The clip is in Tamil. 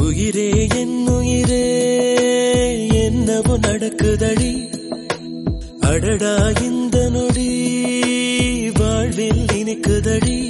உயிரே என் உயிரே என்னவோ நடக்குதடி அடடா இந்த நொடி வாழ்வில் இனிக்குதடி